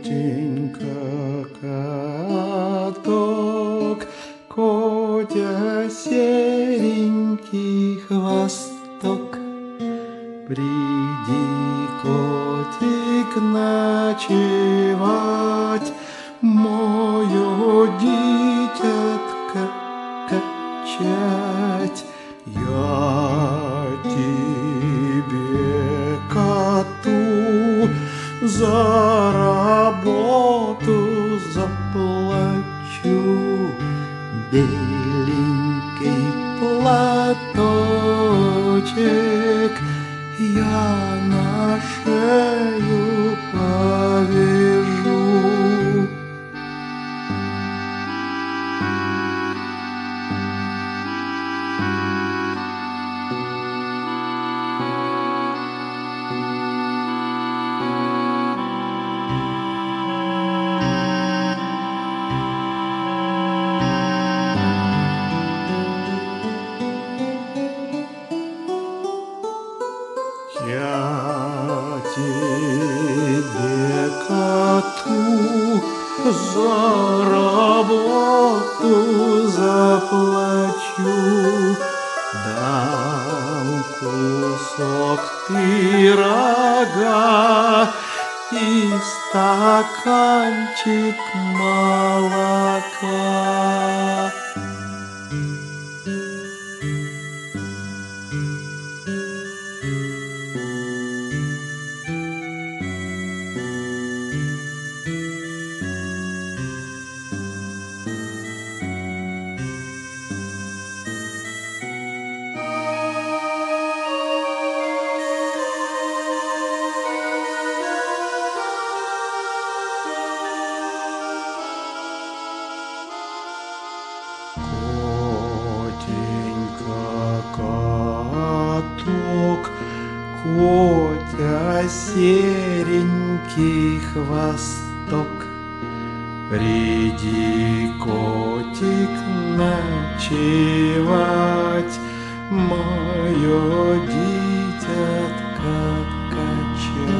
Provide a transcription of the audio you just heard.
каток, Котя серенький хвосток. Приди, котик, ночевать, мое дитятко качать. Я тебе, коту, за работу заплачу. Беленький платочек я на шею повяжу. Я тебе, коту, за работу заплачу. Дам кусок пирога и стаканчик молока. Каток, Котя серенький хвосток. Приди, котик, ночевать, мое дитятко качать.